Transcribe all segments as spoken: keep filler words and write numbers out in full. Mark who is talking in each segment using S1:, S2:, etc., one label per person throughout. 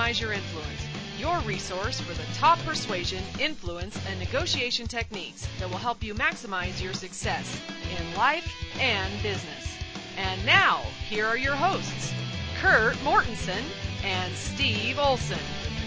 S1: Maximize Your Influence, your resource for the top persuasion, influence, and negotiation techniques that will help you maximize your success in life and business. And now, here are your hosts, Kurt Mortensen and Steve Olson.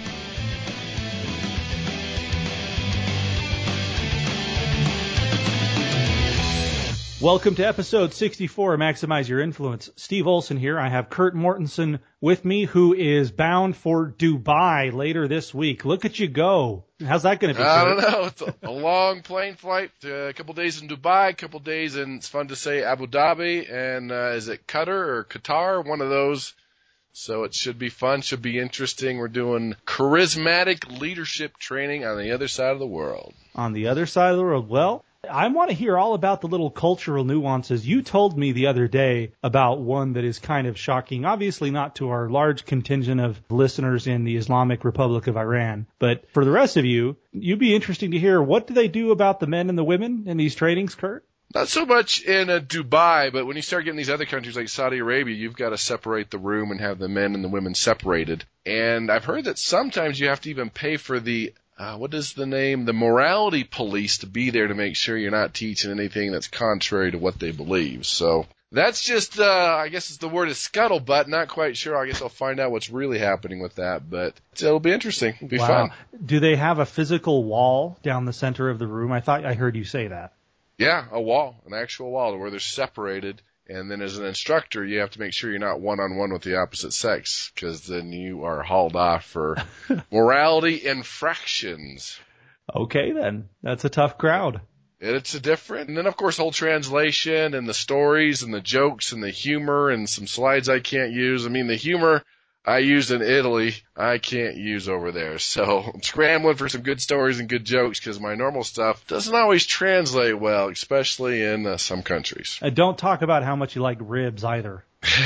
S2: Welcome to episode sixty-four of Maximize Your Influence. Steve Olson here. I have Kurt Mortensen with me, who is bound for Dubai later this week. Look at you go. How's that going to be,
S3: I
S2: Kurt?
S3: don't know. It's a, a long plane flight, uh, a couple days in Dubai, a couple days in, it's fun to say, Abu Dhabi, and uh, is it Qatar or Qatar? One of those. So it should be fun, should be interesting. We're doing charismatic leadership training on the other side of the world.
S2: On the other side of the world. Well, I want to hear all about the little cultural nuances. You told me the other day about one that is kind of shocking, obviously not to our large contingent of listeners in the Islamic Republic of Iran, but for the rest of you, you'd be interesting to hear, what do they do about the men and the women in these trainings, Kurt?
S3: Not so much in uh, Dubai, but when you start getting these other countries like Saudi Arabia, you've got to separate the room and have the men and the women separated. And I've heard that sometimes you have to even pay for the Uh, what is the name? The morality police to be there to make sure you're not teaching anything that's contrary to what they believe. So that's just, uh, I guess it's the word is scuttlebutt. Not quite sure. I guess I'll find out what's really happening with that, but it'll be interesting. It'll be
S2: wow.
S3: fun.
S2: Do they have a physical wall down the center of the room? I thought I heard you say that.
S3: Yeah, a wall, an actual wall where they're separated. And then as an instructor, you have to make sure you're not one-on-one with the opposite sex, because then you are hauled off for morality infractions.
S2: Okay, then. That's a tough crowd.
S3: It's a different. And then, of course, whole translation and the stories and the jokes and the humor and some slides I can't use. I mean, the humor I use in Italy, I can't use over there. So I'm scrambling for some good stories and good jokes because my normal stuff doesn't always translate well, especially in uh, some countries.
S2: Uh, don't talk about how much you like ribs either.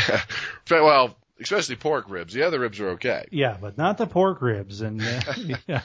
S3: Well, especially pork ribs. The other ribs are okay.
S2: Yeah, but not the pork ribs. And uh, yeah.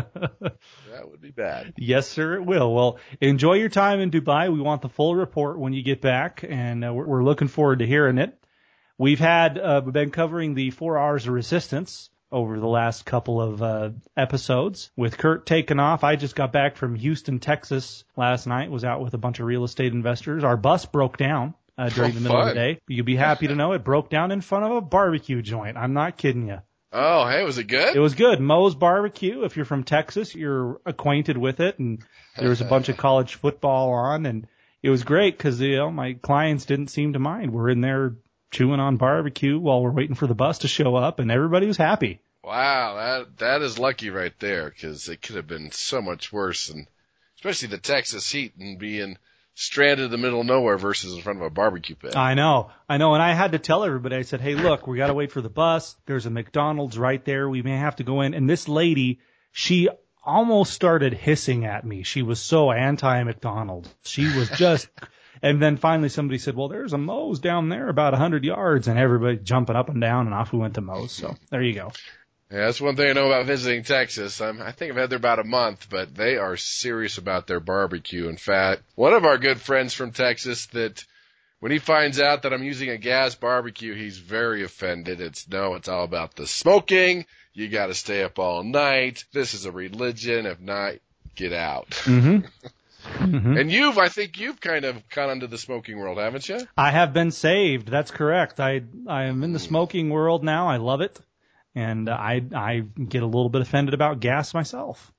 S3: That would be bad.
S2: Yes, sir, it will. Well, enjoy your time in Dubai. We want the full report when you get back, and uh, we're, we're looking forward to hearing it. We've had, uh, we've been covering the four R's of resistance over the last couple of uh, episodes. With Kurt taking off, I just got back from Houston, Texas last night, was out with a bunch of real estate investors. Our bus broke down uh, during
S3: oh,
S2: the middle
S3: fun.
S2: of the day. You'll be happy to know it broke down in front of a barbecue joint. I'm not kidding you.
S3: Oh, hey, was it good?
S2: It was good. Moe's Barbecue. If you're from Texas, you're acquainted with it. And there was a bunch of college football on, and it was great because, you know, my clients didn't seem to mind. We're in there chewing on barbecue while we're waiting for the bus to show up, and everybody was happy.
S3: Wow, that that is lucky right there, because it could have been so much worse, and especially the Texas heat and being stranded in the middle of nowhere versus in front of a barbecue pit.
S2: I know, I know, and I had to tell everybody, I said, hey, look, we got to wait for the bus. There's a McDonald's right there. We may have to go in. And this lady, she almost started hissing at me. She was so anti-McDonald's. She was just... And then finally somebody said, well, there's a Moe's down there about one hundred yards, and everybody jumping up and down, and off we went to Moe's. So there you go.
S3: Yeah, that's one thing I know about visiting Texas. I'm, I think I've had there about a month, but they are serious about their barbecue. In fact, one of our good friends from Texas, that when he finds out that I'm using a gas barbecue, he's very offended. It's no, it's all about the smoking. You got to stay up all night. This is a religion. If not, get out.
S2: Mm-hmm. Mm-hmm.
S3: And you've, I think you've kind of gone into the smoking world, haven't you?
S2: I have been saved. That's correct. I I am in the smoking world now. I love it. And I I get a little bit offended about gas myself.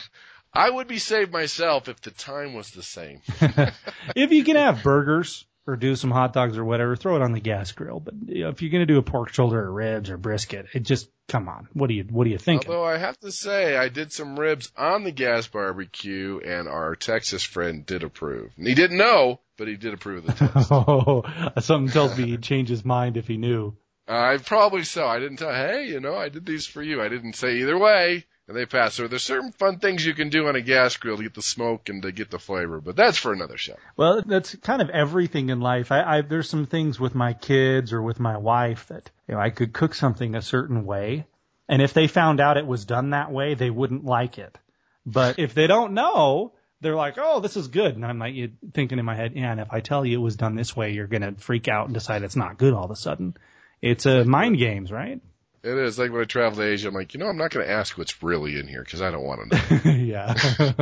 S3: I would be saved myself if the time was the same.
S2: If you can have burgers or do some hot dogs or whatever, throw it on the gas grill. But you know, if you're going to do a pork shoulder or ribs or brisket, it just, come on. What do you, what do you think?
S3: Although I have to say, I did some ribs on the gas barbecue, and our Texas friend did approve. And he didn't know, but he did approve of the test.
S2: Oh, something tells me he'd change his mind if he knew.
S3: I uh, probably so. I didn't tell, hey, you know, I did these for you. I didn't say either way. And they pass. So there's certain fun things you can do on a gas grill to get the smoke and to get the flavor, but that's for another show.
S2: Well, that's kind of everything in life. I, I there's some things with my kids or with my wife that, you know, I could cook something a certain way, and if they found out it was done that way, they wouldn't like it. But if they don't know, they're like, oh, this is good. And I'm like thinking in my head, yeah, and if I tell you it was done this way, you're going to freak out and decide it's not good all of a sudden. It's a uh, mind games, right?
S3: It is. Like when I travel to Asia, I'm like, you know, I'm not going to ask what's really in here because I don't want to know.
S2: Yeah.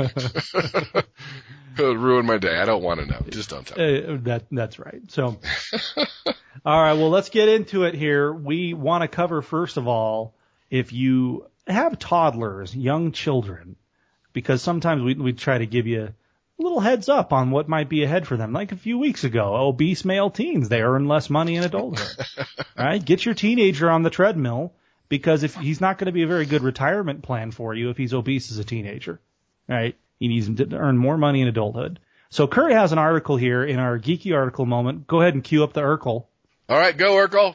S3: It would ruin my day. I don't want to know. Just don't tell me.
S2: Uh, that, that's right. So, all right, well, let's get into it here. We want to cover, first of all, if you have toddlers, young children, because sometimes we, we try to give you a little heads up on what might be ahead for them. Like a few weeks ago, obese male teens, they earn less money in adulthood. All right, get your teenager on the treadmill, because if he's not going to be a very good retirement plan for you if he's obese as a teenager. All right, he needs to earn more money in adulthood. So Kurt has an article here in our geeky article moment. Go ahead and cue up the Urkel.
S3: All right, go Urkel.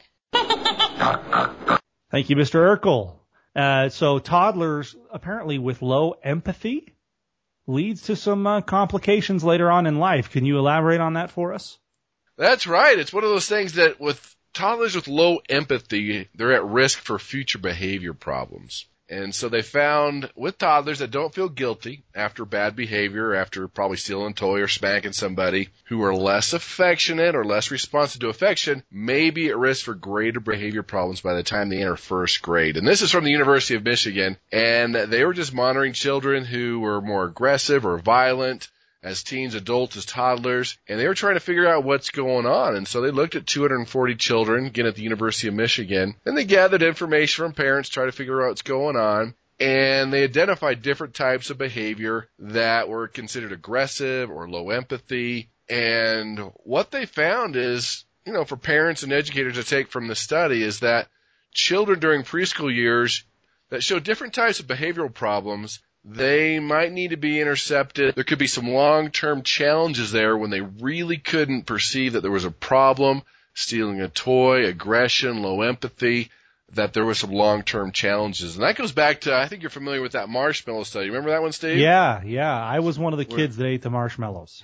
S2: Thank you, Mister Urkel. Uh, so toddlers apparently with low empathy leads to some uh, complications later on in life. Can you elaborate on that for us?
S3: That's right. It's one of those things that with toddlers with low empathy, they're at risk for future behavior problems. And so they found with toddlers that don't feel guilty after bad behavior, after probably stealing a toy or spanking somebody, who are less affectionate or less responsive to affection, may be at risk for greater behavior problems by the time they enter first grade. And this is from the University of Michigan, and they were just monitoring children who were more aggressive or violent as teens, adults, as toddlers, and they were trying to figure out what's going on. And so they looked at two hundred forty children, again at the University of Michigan, and they gathered information from parents, tried to figure out what's going on, and they identified different types of behavior that were considered aggressive or low empathy. And what they found is, you know, for parents and educators to take from the study is that children during preschool years that show different types of behavioral problems, they might need to be intercepted. There could be some long-term challenges there when they really couldn't perceive that there was a problem, stealing a toy, aggression, low empathy, that there was some long-term challenges. And that goes back to, I think you're familiar with that marshmallow study. Remember that one, Steve?
S2: Yeah, yeah. I was one of the kids that ate the marshmallows.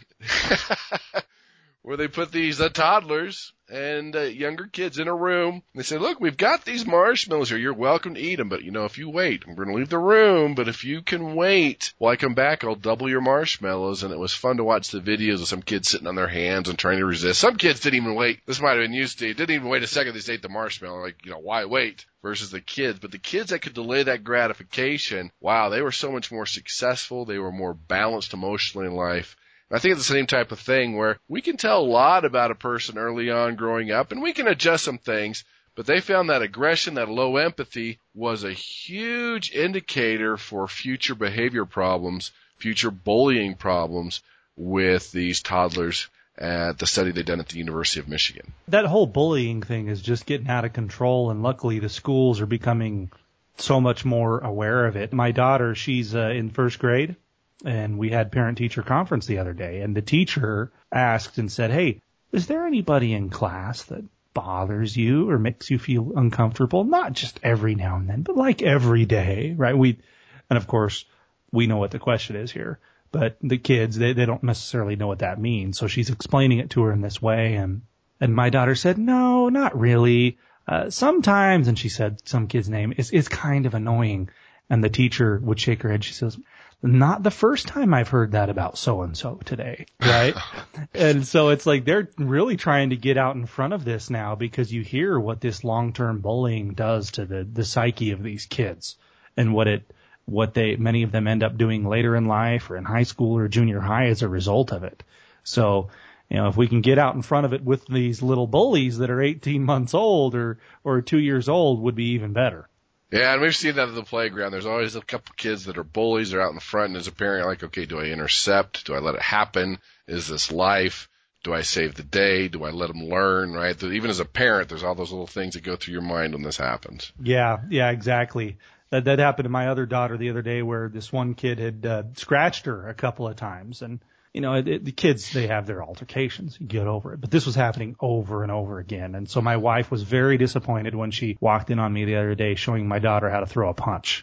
S3: Where they put these uh, toddlers and uh, younger kids in a room. And they say, look, we've got these marshmallows here. You're welcome to eat them. But, you know, if you wait, I'm going to leave the room. But if you can wait while I come back, I'll double your marshmallows. And it was fun to watch the videos of some kids sitting on their hands and trying to resist. Some kids didn't even wait. This might have been you, Steve. Didn't even wait a second. They just ate the marshmallow. Like, you know, why wait? Versus the kids. But the kids that could delay that gratification, wow, they were so much more successful. They were more balanced emotionally in life. I think it's the same type of thing where we can tell a lot about a person early on growing up, and we can adjust some things, but they found that aggression, that low empathy, was a huge indicator for future behavior problems, future bullying problems with these toddlers at the study they done at the University of Michigan.
S2: That whole bullying thing is just getting out of control, and luckily the schools are becoming so much more aware of it. My daughter, she's uh, in first grade. And we had parent-teacher conference the other day, and the teacher asked and said, hey, is there anybody in class that bothers you or makes you feel uncomfortable? Not just every now and then, but like every day, right? We, and of course, we know what the question is here, but the kids, they, they don't necessarily know what that means. So she's explaining it to her in this way, and, and my daughter said, no, not really. Uh, sometimes, and she said some kid's name, is is kind of annoying. And the teacher would shake her head. She says, not the first time I've heard that about so-and-so today, right? And so it's like they're really trying to get out in front of this now because you hear what this long-term bullying does to the, the psyche of these kids and what it, what they, many of them end up doing later in life or in high school or junior high as a result of it. So, you know, if we can get out in front of it with these little bullies that are eighteen months old or, or two years old would be even better.
S3: Yeah, and we've seen that at the playground. There's always a couple kids that are bullies. They're out in the front, and as a parent, you're like, okay, do I intercept? Do I let it happen? Is this life? Do I save the day? Do I let them learn, right? Even as a parent, there's all those little things that go through your mind when this happens.
S2: Yeah, yeah, exactly. That that happened to my other daughter the other day where this one kid had uh, scratched her a couple of times. And, you know, it, it, the kids, they have their altercations. You get over it. But this was happening over and over again. And so my wife was very disappointed when she walked in on me the other day showing my daughter how to throw a punch.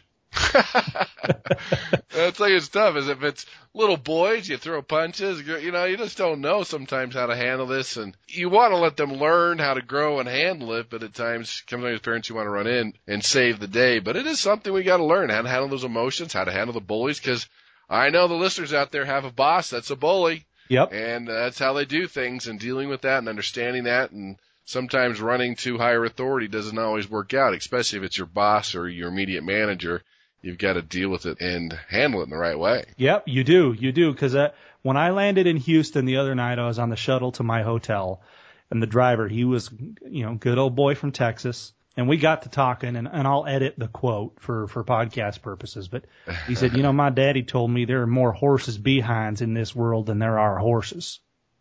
S3: That's like it's tough. Is if it's little boys, you throw punches. You know, you just don't know sometimes how to handle this, and you want to let them learn how to grow and handle it. But at times, sometimes as parents, you want to run in and save the day. But it is something we got to learn how to handle those emotions, how to handle the bullies. Because I know the listeners out there have a boss that's a bully.
S2: Yep.
S3: And uh, that's how they do things, and dealing with that and understanding that and sometimes running to higher authority doesn't always work out, especially if it's your boss or your immediate manager. You've got to deal with it and handle it in the right way.
S2: Yep, you do. You do. Because uh, when I landed in Houston the other night, I was on the shuttle to my hotel, and the driver, he was, you know, good old boy from Texas. And we got to talking, and, and I'll edit the quote for, for podcast purposes. But he said, you know, my daddy told me there are more horses' behinds in this world than there are horses.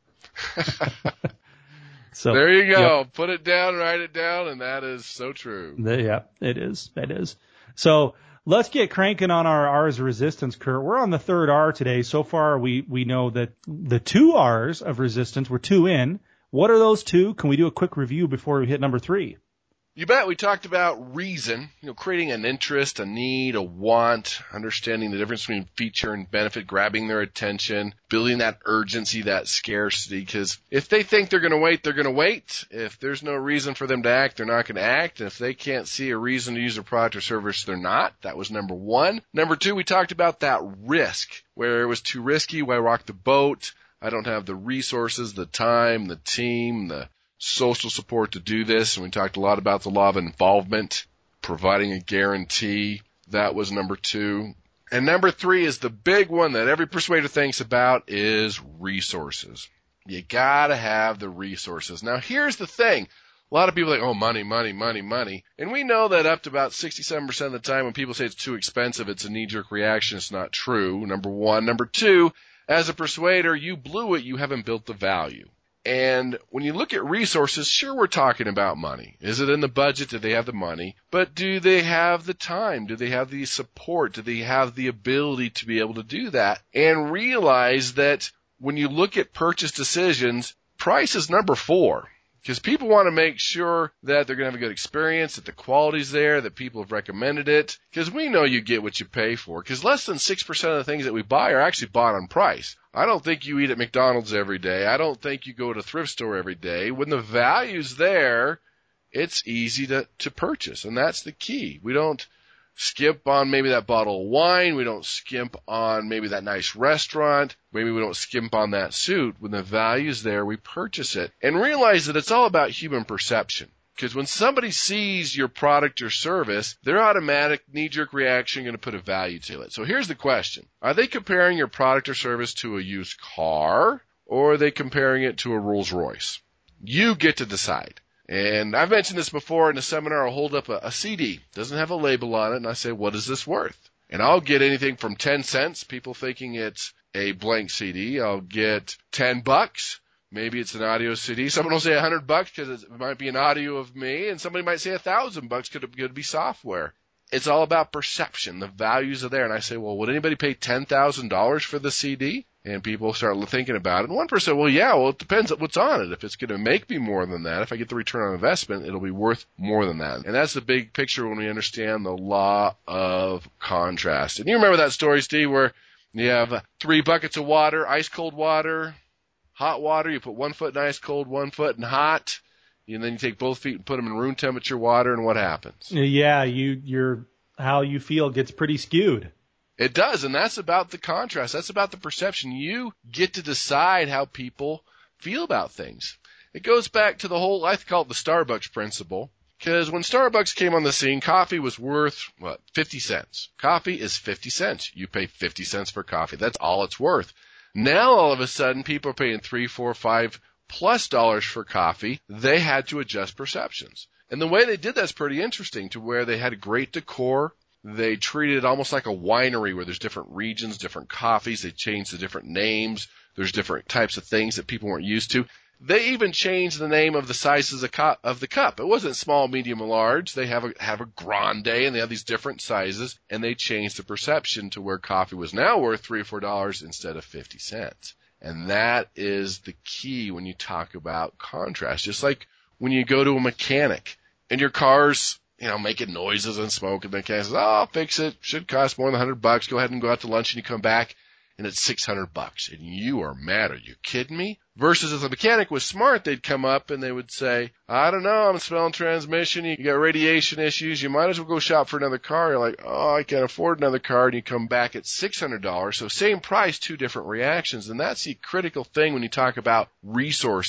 S2: So
S3: there you go.
S2: Yep.
S3: Put it down, write it down, and that is so true.
S2: The, yeah, it is. It is. So let's get cranking on our R's of resistance, Kurt. We're on the third R today. So far, we, we know that the two R's of resistance, we're two in. What are those two? Can we do a quick review before we hit number three?
S3: You bet. We talked about reason, you know, creating an interest, a need, a want, understanding the difference between feature and benefit, grabbing their attention, building that urgency, that scarcity, because if they think they're going to wait, they're going to wait. If there's no reason for them to act, they're not going to act. And if they can't see a reason to use a product or service, they're not. That was number one. Number two, we talked about that risk, where it was too risky, why rock the boat? I don't have the resources, the time, the team, the social support to do this. And we talked a lot about the law of involvement, providing a guarantee. That was number two. And number three is the big one that every persuader thinks about, is resources. You gotta have the resources. Now here's the thing. A lot of people are like, oh, money, money, money, money. And we know that up to about sixty-seven percent of the time when people say it's too expensive, it's a knee-jerk reaction. It's not true, number one. Number two, as a persuader, you blew it. You haven't built the value. And when you look at resources, sure, we're talking about money. Is it in the budget? Do they have the money? But do they have the time? Do they have the support? Do they have the ability to be able to do that? And realize that when you look at purchase decisions, price is number four. Because people want to make sure that they're going to have a good experience, that the quality's there, that people have recommended it. Because we know you get what you pay for. Because less than six percent of the things that we buy are actually bought on price. I don't think you eat at McDonald's every day. I don't think you go to a thrift store every day. When the value's there, it's easy to, to purchase. And that's the key. We don't skimp on maybe that bottle of wine. We don't skimp on maybe that nice restaurant. Maybe we don't skimp on that suit. When the value's there, we purchase it. And realize that it's all about human perception. Because when somebody sees your product or service, their automatic knee-jerk reaction is going to put a value to it. So here's the question. Are they comparing your product or service to a used car, or are they comparing it to a Rolls Royce? You get to decide. And I've mentioned this before in a seminar. I'll hold up a, a C D. Doesn't have a label on it, and I say, what is this worth? And I'll get anything from ten cents, people thinking it's a blank C D. I'll get ten bucks. Maybe it's an audio C D. Someone will say a hundred bucks because it might be an audio of me, and somebody might say a thousand bucks because it could be software. It's all about perception. The values are there. And I say, well, would anybody pay ten thousand dollars for the C D? And people start thinking about it. And one person said, well, yeah, well, it depends on what's on it. If it's going to make me more than that, if I get the return on investment, it'll be worth more than that. And that's the big picture when we understand the law of contrast. And you remember that story, Steve, where you have three buckets of water, ice cold water, hot water. You put one foot in ice cold, one foot in hot. And then you take both feet and put them in room temperature water, and what happens?
S2: Yeah, you, your, how you feel gets pretty skewed.
S3: It does, and that's about the contrast. That's about the perception. You get to decide how people feel about things. It goes back to the whole, I call it the Starbucks principle, because when Starbucks came on the scene, coffee was worth, what, fifty cents. Coffee is fifty cents. You pay fifty cents for coffee. That's all it's worth. Now, all of a sudden, people are paying three, four, five plus dollars for coffee. They had to adjust perceptions. And the way they did that's pretty interesting, to where they had great decor. They treated it almost like a winery where there's different regions, different coffees. They changed the different names. There's different types of things that people weren't used to. They even changed the name of the sizes of, co- of the cup. It wasn't small, medium, or large. They have a, have a grande, and they have these different sizes, and they changed the perception to where coffee was now worth three or four dollars instead of fifty cents. And that is the key when you talk about contrast. Just like when you go to a mechanic and your car's, you know, making noises and smoke, and the mechanic says, oh, I'll fix it. Should cost more than a hundred bucks. Go ahead and go out to lunch, and you come back, and it's six hundred bucks. And you are mad. Are you kidding me? Versus if the mechanic was smart, they'd come up and they would say, I don't know, I'm smelling transmission. You got radiation issues. You might as well go shop for another car. You're like, oh, I can't afford another car. And you come back at six hundred dollars. So same price, two different reactions. And that's the critical thing when you talk about resources.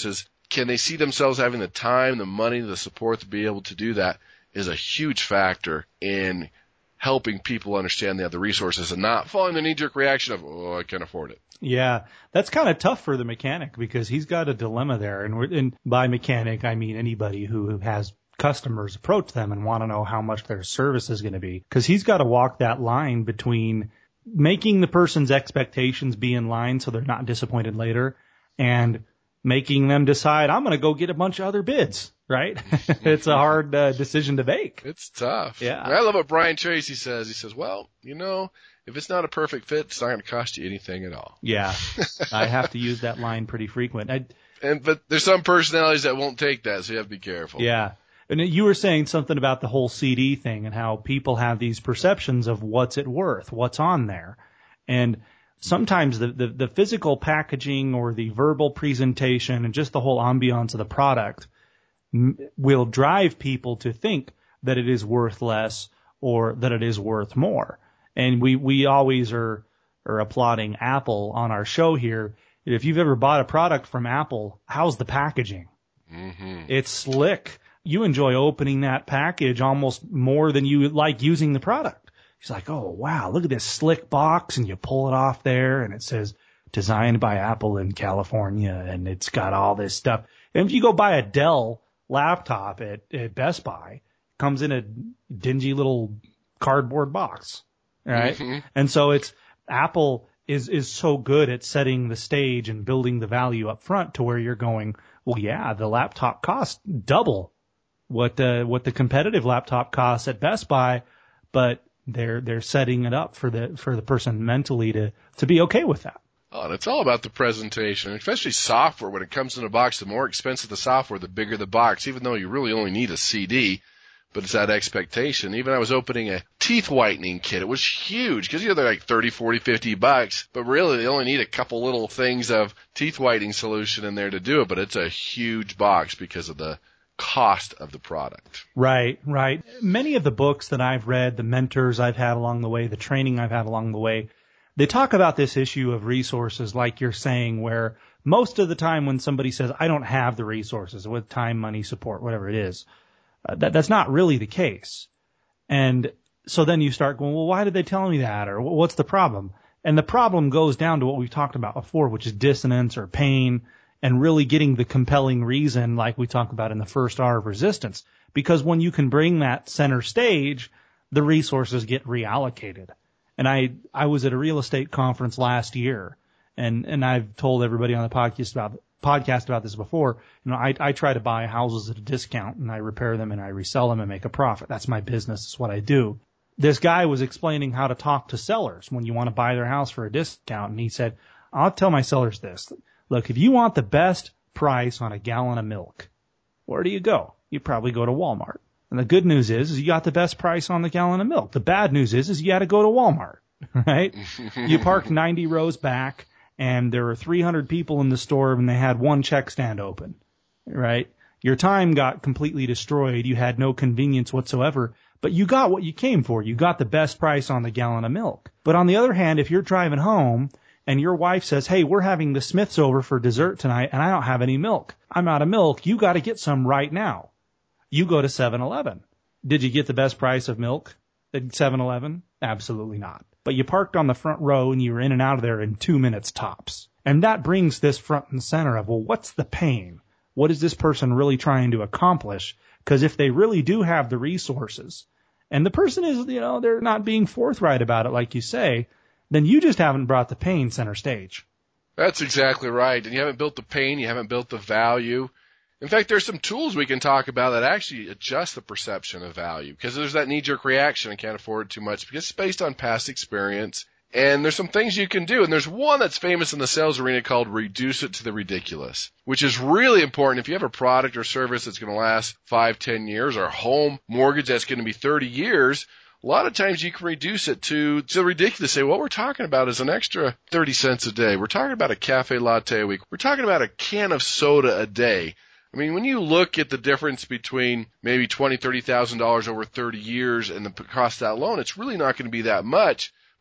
S3: can they see themselves having the time, the money, the support to be able to do that is a huge factor in helping people understand the other resources and not falling the knee-jerk reaction of, oh, I can't afford it.
S2: Yeah, that's kind of tough for the mechanic because he's got a dilemma there. And, we're, and by mechanic, I mean anybody who has customers approach them and want to know how much their service is going to be. Because he's got to walk that line between making the person's expectations be in line so they're not disappointed later and making them decide, I'm going to go get a bunch of other bids, right? It's a hard uh, decision to make.
S3: It's tough.
S2: Yeah.
S3: I love what Brian Tracy says. He says, well, you know, if it's not a perfect fit, it's not going to cost you anything at all.
S2: Yeah. I have to use that line pretty frequent. I,
S3: and But there's some personalities that won't take that, so you have to be careful.
S2: Yeah. And you were saying something about the whole C D thing and how people have these perceptions of what's it worth, what's on there. And sometimes the, the, the physical packaging or the verbal presentation and just the whole ambiance of the product m- will drive people to think that it is worth less or that it is worth more. And we, we always are, are applauding Apple on our show here. If you've ever bought a product from Apple, how's the packaging?
S3: Mm-hmm.
S2: It's slick. You enjoy opening that package almost more than you like using the product. He's like, oh, wow, look at this slick box. And you pull it off there and it says designed by Apple in California. And it's got all this stuff. And if you go buy a Dell laptop at, at Best Buy, it comes in a dingy little cardboard box. Right.
S3: Mm-hmm.
S2: And so it's Apple is, is so good at setting the stage and building the value up front to where you're going, well, yeah, the laptop costs double what the, what the competitive laptop costs at Best Buy, but They're they're setting it up for the for the person mentally to, to be okay with that.
S3: Oh, and it's all about the presentation, especially software. When it comes in a box, the more expensive the software, the bigger the box, even though you really only need a C D. But it's that expectation. Even I was opening a teeth whitening kit. It was huge because, you know, they're like thirty, forty, fifty bucks. But really, they only need a couple little things of teeth whitening solution in there to do it. But it's a huge box because of the cost of the product.
S2: Right, right. Many of the books that I've read, the mentors I've had along the way, the training I've had along the way, they talk about this issue of resources like you're saying, where most of the time when somebody says, I don't have the resources with time, money, support, whatever it is, uh, that, that's not really the case. And so then you start going, well, why did they tell me that? Or what's the problem? And the problem goes down to what we've talked about before, which is dissonance or pain, and really getting the compelling reason like we talked about in the first R of resistance. Because when you can bring that center stage, the resources get reallocated. And I, I was at a real estate conference last year, and, and I've told everybody on the podcast about, podcast about this before. You know, I, I try to buy houses at a discount, and I repair them and I resell them and make a profit. That's my business. It's what I do. This guy was explaining how to talk to sellers when you want to buy their house for a discount. And he said, I'll tell my sellers this. Look, if you want the best price on a gallon of milk, where do you go? You probably go to Walmart. And the good news is, is you got the best price on the gallon of milk. The bad news is, is you got to go to Walmart, right? You parked ninety rows back, and there were three hundred people in the store, and they had one check stand open, right? Your time got completely destroyed. You had no convenience whatsoever, but you got what you came for. You got the best price on the gallon of milk. But on the other hand, if you're driving home and your wife says, hey, we're having the Smiths over for dessert tonight, and I don't have any milk. I'm out of milk. You got to get some right now. You go to seven eleven. Did you get the best price of milk at seven eleven? Absolutely not. But you parked on the front row, and you were in and out of there in two minutes tops. And that brings this front and center of, well, what's the pain? What is this person really trying to accomplish? Because if they really do have the resources, and the person is, you know, they're not being forthright about it, like you say, then you just haven't brought the pain center stage.
S3: That's exactly right. And you haven't built the pain, you haven't built the value. In fact, there's some tools we can talk about that actually adjust the perception of value, because there's that knee-jerk reaction, I can't afford it too much, because it's based on past experience. And there's some things you can do. And there's one that's famous in the sales arena called reduce it to the ridiculous, which is really important. If you have a product or service that's going to last five, ten years, or a home mortgage that's going to be thirty years, a lot of times you can reduce it to, to ridiculous. Say, what we're talking about is an extra thirty cents a day. We're talking about a cafe latte a week. We're talking about a can of soda a day. I mean, when you look at the difference between maybe twenty thousand dollars, thirty thousand dollars over thirty years and the cost of that loan, it's really not going to be that much.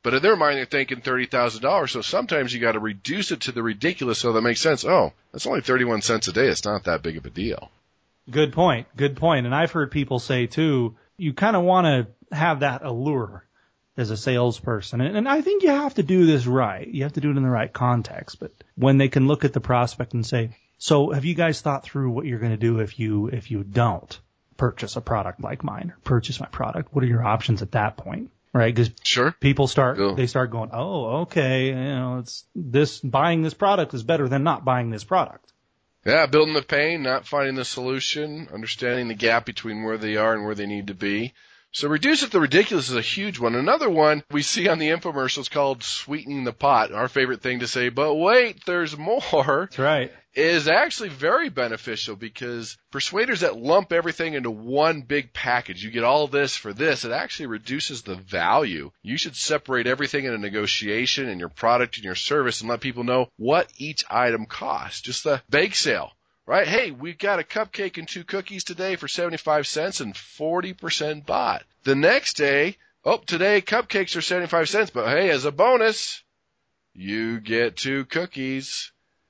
S3: But in their mind, they're thinking thirty thousand dollars. So sometimes you got to reduce it to the ridiculous so that makes sense. Oh, that's only thirty-one cents a day. It's not that big of a deal.
S2: Good point. Good point. And I've heard people say, too, you kind of want to have that allure as a salesperson. And, and I think you have to do this right. You have to do it in the right context. But when they can look at the prospect and say, so have you guys thought through what you're going to do if you if you don't purchase a product like mine or purchase my product? What are your options at that point? Right? Because
S3: sure.
S2: people start,
S3: Go.
S2: they start going, oh, okay, you know, it's this, buying this product is better than not buying this product.
S3: Yeah, building the pain, not finding the solution, understanding the gap between where they are and where they need to be. So reduce it to ridiculous is a huge one. Another one we see on the infomercials called sweetening the pot. Our favorite thing to say, but wait, there's more.
S2: That's right.
S3: Is actually very beneficial because persuaders that lump everything into one big package, you get all this for this, it actually reduces the value. You should separate everything in a negotiation and your product and your service and let people know what each item costs. Just the bake sale, right? Hey, we've got a cupcake and two cookies today for seventy-five cents and forty percent bought. The next day, oh, today cupcakes are seventy-five cents, but hey, as a bonus, you get two cookies.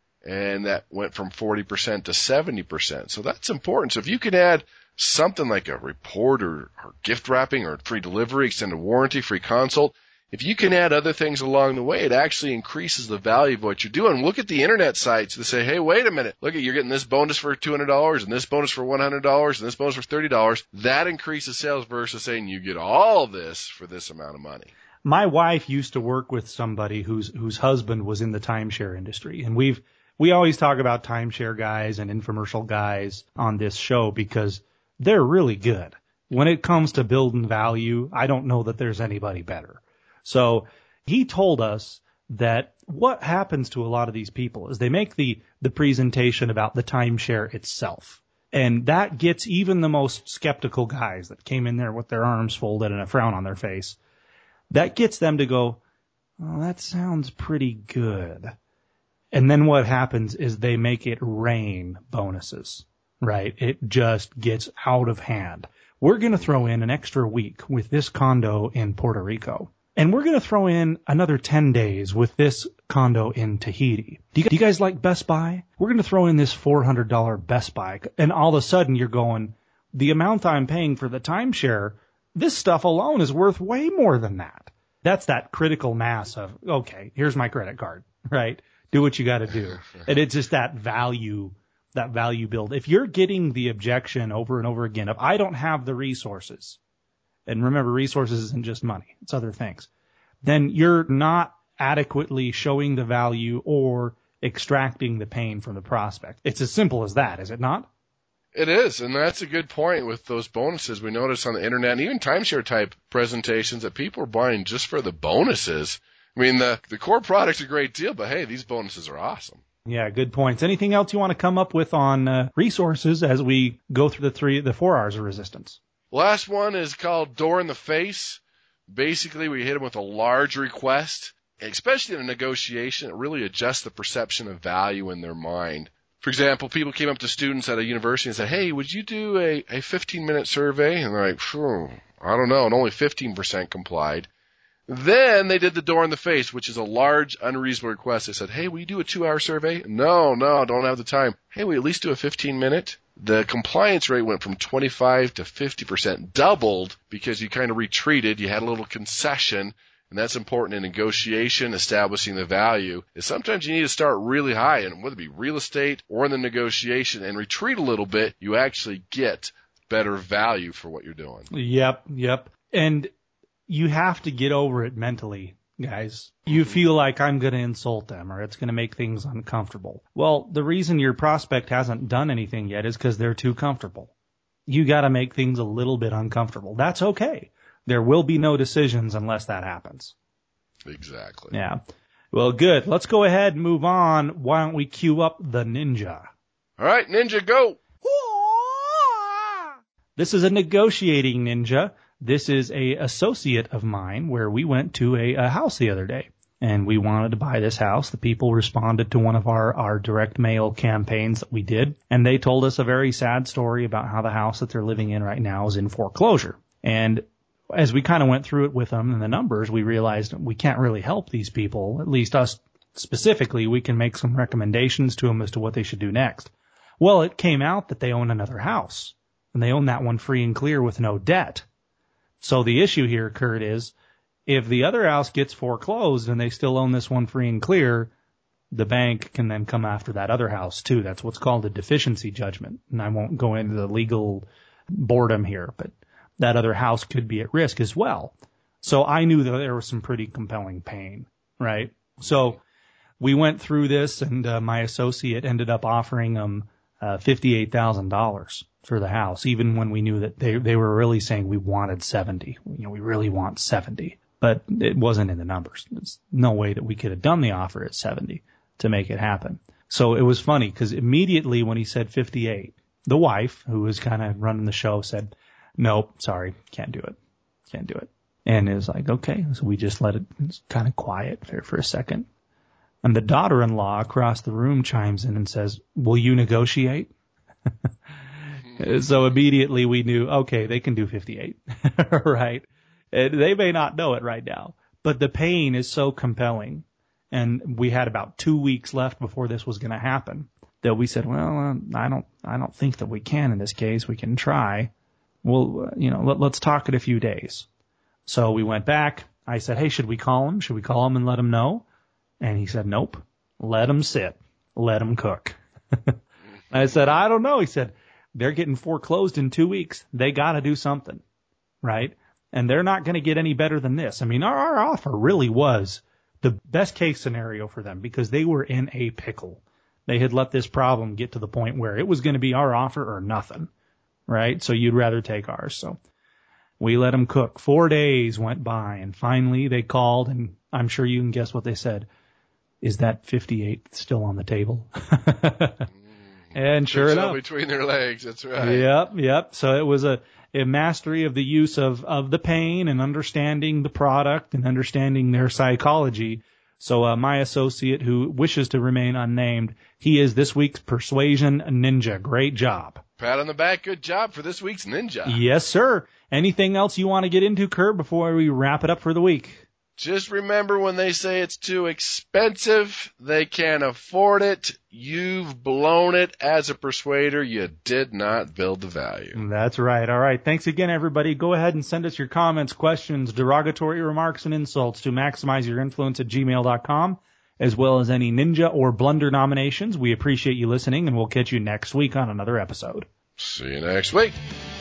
S3: And that went from forty percent to seventy percent. So that's important. So if you can add something like a report or, or gift wrapping or free delivery, extended warranty, free consult, if you can add other things along the way, it actually increases the value of what you're doing. Look at the internet sites that say, hey, wait a minute. Look at, you're getting this bonus for two hundred dollars and this bonus for one hundred dollars and this bonus for thirty dollars. That increases sales versus saying you get all this for this amount of money.
S2: My wife used to work with somebody whose whose husband was in the timeshare industry, and we've We always talk about timeshare guys and infomercial guys on this show because they're really good. When it comes to building value, I don't know that there's anybody better. So he told us that what happens to a lot of these people is they make the, the presentation about the timeshare itself. And that gets even the most skeptical guys that came in there with their arms folded and a frown on their face. That gets them to go, oh, that sounds pretty good. And then what happens is they make it rain bonuses, right? It just gets out of hand. We're going to throw in an extra week with this condo in Puerto Rico. And we're going to throw in another ten days with this condo in Tahiti. Do you, do you guys like Best Buy? We're going to throw in this four hundred dollars Best Buy. And all of a sudden you're going, the amount I'm paying for the timeshare, this stuff alone is worth way more than that. That's that critical mass of, okay, here's my credit card, right? Do what you got to do. And it's just that value, that value build. If you're getting the objection over and over again, if I don't have the resources, and remember, resources isn't just money, it's other things, then you're not adequately showing the value or extracting the pain from the prospect. It's as simple as that, is it not?
S3: It is, and that's a good point with those bonuses. We notice on the internet and even timeshare type presentations that people are buying just for the bonuses. I mean, the, the core product's a great deal, but hey, these bonuses are awesome.
S2: Yeah, good points. Anything else you want to come up with on uh, resources as we go through the three, the four R's of resistance?
S3: Last one is called door in the face. Basically, we hit them with a large request, especially in a negotiation. It really adjusts the perception of value in their mind. For example, people came up to students at a university and said, hey, would you do a, a fifteen-minute survey? And they're like, phew, I don't know, and only fifteen percent complied. Then they did the door in the face, which is a large, unreasonable request. They said, hey, will you do a two-hour survey? No, no, don't have the time. Hey, will you at least do a fifteen-minute? The compliance rate went from twenty-five to fifty percent, doubled because you kind of retreated. You had a little concession, and that's important in negotiation, establishing the value. Is sometimes you need to start really high, and whether it be real estate or in the negotiation, and retreat a little bit, you actually get better value for what you're doing.
S2: Yep, yep. And you have to get over it mentally, guys. You feel like I'm going to insult them or it's going to make things uncomfortable. Well, the reason your prospect hasn't done anything yet is because they're too comfortable. You got to make things a little bit uncomfortable. That's okay. There will be no decisions unless that happens.
S3: Exactly.
S2: Yeah. Well, good. Let's go ahead and move on. Why don't we cue up the ninja?
S3: All right, ninja, go.
S2: This is a negotiating ninja. This is a associate of mine where we went to a, a house the other day and we wanted to buy this house. The people responded to one of our, our direct mail campaigns that we did, and they told us a very sad story about how the house that they're living in right now is in foreclosure. And as we kind of went through it with them and the numbers, we realized we can't really help these people, at least us specifically. We can make some recommendations to them as to what they should do next. Well, it came out that they own another house, and they own that one free and clear with no debt. So the issue here, Kurt, is if the other house gets foreclosed and they still own this one free and clear, the bank can then come after that other house too. That's what's called a deficiency judgment. And I won't go into the legal boredom here, but that other house could be at risk as well. So I knew that there was some pretty compelling pain, right? So we went through this, and uh, my associate ended up offering them uh, fifty-eight thousand dollars for the house, even when we knew that they they were really saying we wanted seventy. You know, we really want seventy, but it wasn't in the numbers. There's no way that we could have done the offer at seventy to make it happen. So it was funny because immediately when he said fifty-eight, the wife, who was kind of running the show, said, nope, sorry, can't do it. Can't do it. And it was like, okay. So we just let it, it was kind of quiet there for a second. And the daughter-in-law across the room chimes in and says, will you negotiate? So immediately we knew, okay, they can do fifty-eight, right? And they may not know it right now, but the pain is so compelling. And we had about two weeks left before this was going to happen that we said, well, uh, I don't, I don't think that we can in this case. We can try. Well, uh, you know, let, let's talk in a few days. So we went back. I said, hey, should we call him? Should we call him and let him know? And he said, nope, let him sit, let him cook. I said, I don't know. He said, they're getting foreclosed in two weeks. They got to do something, right? And they're not going to get any better than this. I mean, our, our offer really was the best case scenario for them because they were in a pickle. They had let this problem get to the point where it was going to be our offer or nothing, right? So you'd rather take ours. So we let them cook. Four days went by, and finally they called, and I'm sure you can guess what they said. Is that fifty-eight still on the table? And sure enough,
S3: between their legs. That's right.
S2: Yep, yep. So it was a, a mastery of the use of, of the pain and understanding the product and understanding their psychology. So uh, my associate, who wishes to remain unnamed, he is this week's Persuasion Ninja. Great job.
S3: Pat on the back. Good job for this week's Ninja.
S2: Yes, sir. Anything else you want to get into, Kurt, before we wrap it up for the week?
S3: Just remember, when they say it's too expensive, they can't afford it. You've blown it as a persuader. You did not build the value.
S2: That's right. All right. Thanks again, everybody. Go ahead and send us your comments, questions, derogatory remarks, and insults to maximizeyourinfluence at gmail dot com, as well as any ninja or blunder nominations. We appreciate you listening, and we'll catch you next week on another episode.
S3: See you next week.